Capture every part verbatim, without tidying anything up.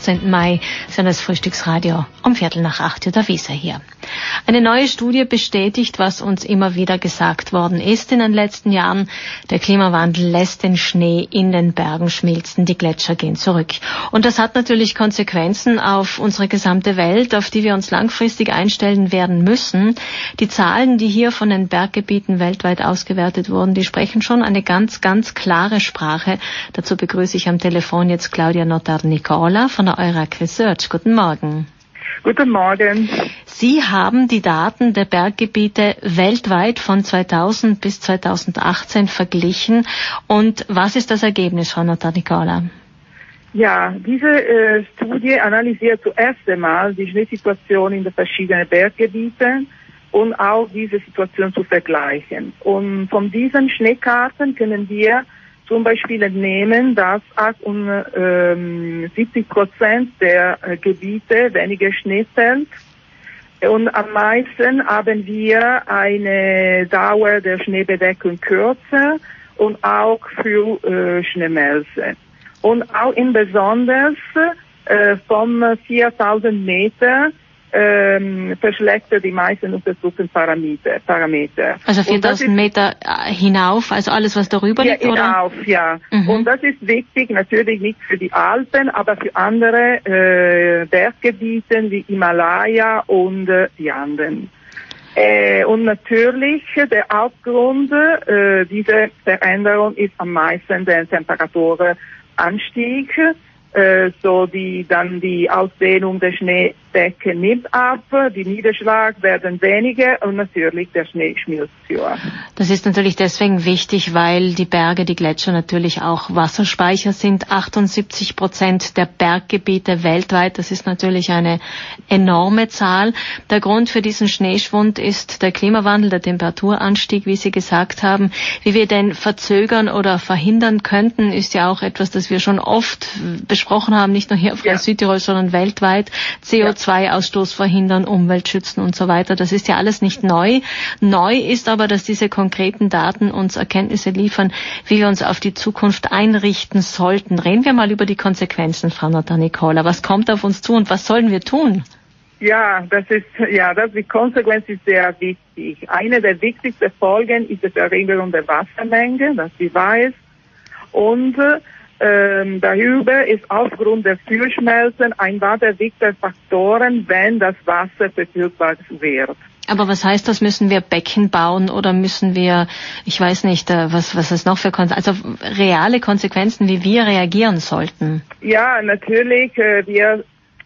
fünfzehnten Mai, sind das Frühstücksradio um Viertel nach acht Uhr der Wiese hier. Eine neue Studie bestätigt, was uns immer wieder gesagt worden ist in den letzten Jahren. Der Klimawandel lässt den Schnee in den Bergen schmilzen, die Gletscher gehen zurück. Und das hat natürlich Konsequenzen auf unsere gesamte Welt, auf die wir uns langfristig einstellen werden müssen. Die Zahlen, die hier von den Berggebieten weltweit ausgewertet wurden, die sprechen schon eine ganz, ganz klare Sprache. Dazu begrüße ich am Telefon jetzt Claudia Notar-Nicola von der Eurac Research. Guten Morgen. Guten Morgen. Sie haben die Daten der Berggebiete weltweit von zweitausend bis zweitausendachtzehn verglichen. Und was ist das Ergebnis, Frau Notar-Nicola? Ja, diese äh, Studie analysiert zuerst einmal die Schneesituation in den verschiedenen Berggebieten und auch diese Situation zu vergleichen. Und von diesen Schneekarten können wir zum Beispiel entnehmen, dass achtundsiebzig Prozent der äh, Gebiete weniger Schnee fällt. Und am meisten haben wir eine Dauer der Schneebedeckung kürzer und auch für äh, Schneemelze. Und auch insbesondere äh, von viertausend Meter ähm, verschlechtert die meisten untersuchten Parameter. Parameter. Also viertausend Meter hinauf, also alles, was darüber ja, liegt, oder? Hinauf, ja. Mhm. Und das ist wichtig, natürlich nicht für die Alpen, aber für andere äh, Berggebiete wie Himalaya und äh, die Anden. Äh, und natürlich der Hauptgrund äh, dieser Veränderung ist am meisten der Temperaturanstieg. Äh, so die dann die Ausdehnung der Schneedecke nimmt ab, die Niederschlag werden weniger und natürlich der Schnee schmilzt höher. Das ist natürlich deswegen wichtig, weil die Berge, die Gletscher natürlich auch Wasserspeicher sind. achtundsiebzig Prozent der Berggebiete weltweit, das ist natürlich eine enorme Zahl. Der Grund für diesen Schneeschwund ist der Klimawandel, der Temperaturanstieg, wie Sie gesagt haben. Wie wir den verzögern oder verhindern könnten, ist ja auch etwas, das wir schon oft besprochen haben, nicht nur hier auf ja. Südtirol, sondern weltweit. C O zwei Ausstoß verhindern, Umwelt schützen und so weiter. Das ist ja alles nicht neu. Neu ist aber, dass diese konkreten Daten uns Erkenntnisse liefern, wie wir uns auf die Zukunft einrichten sollten. Reden wir mal über die Konsequenzen, Frau Notar-Nicola. Was kommt auf uns zu und was sollen wir tun? Ja, das ist, ja, das, die Konsequenz ist sehr wichtig. Eine der wichtigsten Folgen ist die Verringerung der Wassermenge, das sie weiß. Und Ähm, darüber ist aufgrund der Frühschmelzen ein weiterer wichtiger Faktoren, wenn das Wasser verfügbar wird. Aber was heißt das? Müssen wir Becken bauen oder müssen wir, ich weiß nicht, was was es noch für Konsequenzen, also reale Konsequenzen, wie wir reagieren sollten? Ja, natürlich, äh, wir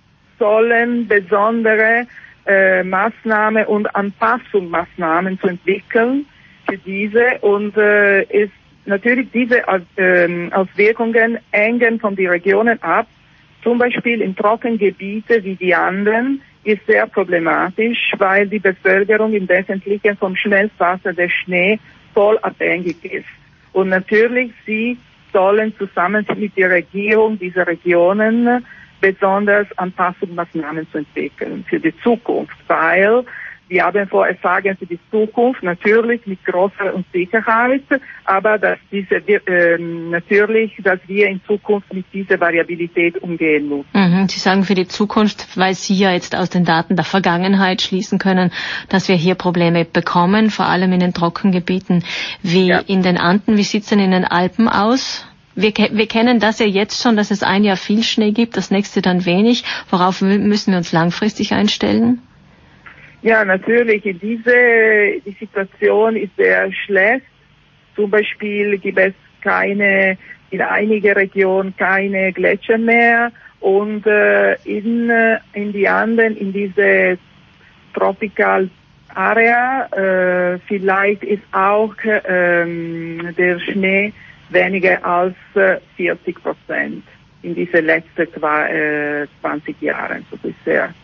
sollen besondere äh, Maßnahmen und Anpassungsmaßnahmen zu entwickeln für diese und äh, ist natürlich diese äh, Auswirkungen hängen von den Regionen ab. Zum Beispiel in Trockengebiete wie die Anden ist sehr problematisch, weil die Bevölkerung im Wesentlichen vom Schmelzwasser der Schnee voll abhängig ist. Und natürlich, sie sollen zusammen mit der Regierung dieser Regionen besonders Anpassungsmaßnahmen zu entwickeln für die Zukunft, weil wir haben Vorhersagen für die Zukunft, natürlich mit großer Unsicherheit, aber dass diese, äh, natürlich, dass wir in Zukunft mit dieser Variabilität umgehen müssen. Mhm. Sie sagen für die Zukunft, weil Sie ja jetzt aus den Daten der Vergangenheit schließen können, dass wir hier Probleme bekommen, vor allem in den Trockengebieten wie ja. in den Anden. Wie sieht's denn in den Alpen aus? Wir, wir kennen das ja jetzt schon, dass es ein Jahr viel Schnee gibt, das nächste dann wenig. Worauf müssen wir uns langfristig einstellen? Ja, natürlich. Diese die Situation ist sehr schlecht. Zum Beispiel gibt es keine, in einigen Regionen keine Gletscher mehr und äh, in, in die anderen, in diese Tropical Area, äh, vielleicht ist auch ähm, der Schnee weniger als äh, vierzig Prozent in diesen letzten äh, zwanzig Jahren so bisher.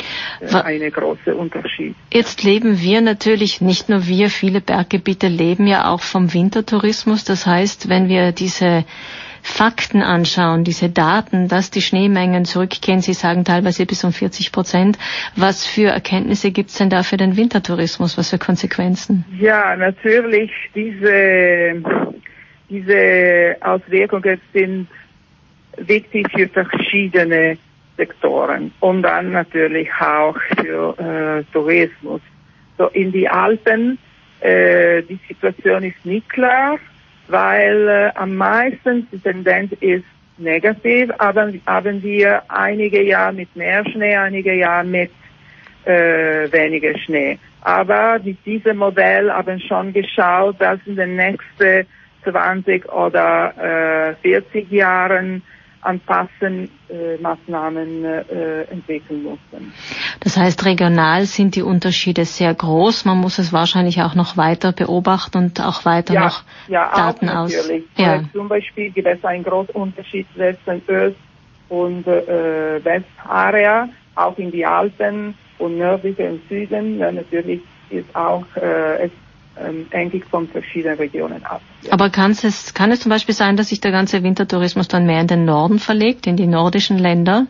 Eine große Unterschied. Jetzt leben wir natürlich, nicht nur wir, viele Berggebiete leben ja auch vom Wintertourismus. Das heißt, wenn wir diese Fakten anschauen, diese Daten, dass die Schneemengen zurückgehen, Sie sagen teilweise bis um vierzig Prozent. Was für Erkenntnisse gibt es denn da für den Wintertourismus? Was für Konsequenzen? Ja, natürlich, diese, diese Auswirkungen sind wichtig für verschiedene Sektoren und dann natürlich auch für äh, Tourismus. So in die Alpen, äh, die Situation ist nicht klar, weil äh, am meisten die Tendenz ist negativ, aber haben wir einige Jahre mit mehr Schnee, einige Jahre mit äh, weniger Schnee. Aber mit diesem Modell haben schon geschaut, dass in den nächsten zwanzig oder äh, vierzig Jahren anpassen äh, Maßnahmen äh, entwickeln mussten. Das heißt, regional sind die Unterschiede sehr groß. Man muss es wahrscheinlich auch noch weiter beobachten und auch weiter ja, noch ja, Daten auch aus. Natürlich. Ja. Zum Beispiel gibt es einen großen Unterschied zwischen Öst- und äh, Westarea, auch in die Alpen und nördliche und Süden. Ja, natürlich ist auch äh, es ähm, hängt von verschiedenen Regionen ab. Ja. Aber kann es, kann es zum Beispiel sein, dass sich der ganze Wintertourismus dann mehr in den Norden verlegt, in die nordischen Länder?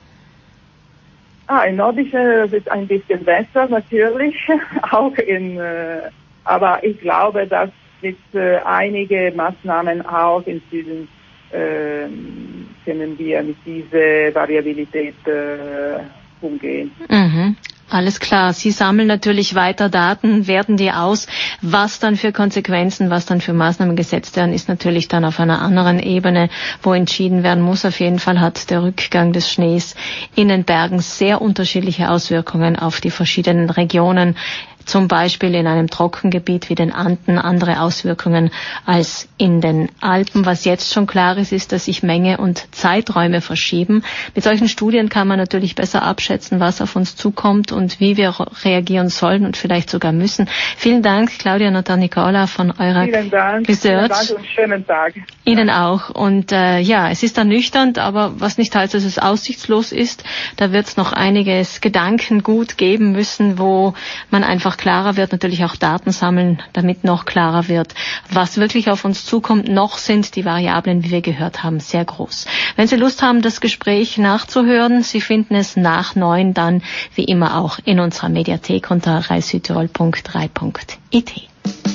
Ah, in nordischen ist ein bisschen besser natürlich, auch in, äh, aber ich glaube, dass mit äh, einige Maßnahmen auch im Süden äh, können wir mit dieser Variabilität äh, umgehen. Mhm. Alles klar. Sie sammeln natürlich weiter Daten, werten die aus. Was dann für Konsequenzen, was dann für Maßnahmen gesetzt werden, ist natürlich dann auf einer anderen Ebene, wo entschieden werden muss. Auf jeden Fall hat der Rückgang des Schnees in den Bergen sehr unterschiedliche Auswirkungen auf die verschiedenen Regionen. Zum Beispiel in einem Trockengebiet wie den Anden andere Auswirkungen als in den Alpen. Was jetzt schon klar ist, ist, dass sich Menge und Zeiträume verschieben. Mit solchen Studien kann man natürlich besser abschätzen, was auf uns zukommt und wie wir reagieren sollen und vielleicht sogar müssen. Vielen Dank, Claudia Notarnicola von Eurac Vielen Dank. Research. Vielen Dank und schönen Tag. Ihnen auch. Und äh, ja, es ist ernüchternd, aber was nicht heißt, dass es aussichtslos ist. Da wird es noch einiges Gedankengut geben müssen, wo man einfach klarer wird, natürlich auch Daten sammeln, damit noch klarer wird, was wirklich auf uns zukommt. Noch sind die Variablen, wie wir gehört haben, sehr groß. Wenn Sie Lust haben, das Gespräch nachzuhören, Sie finden es nach neun dann wie immer auch in unserer Mediathek unter reis südtirol punkt drei punkt i t.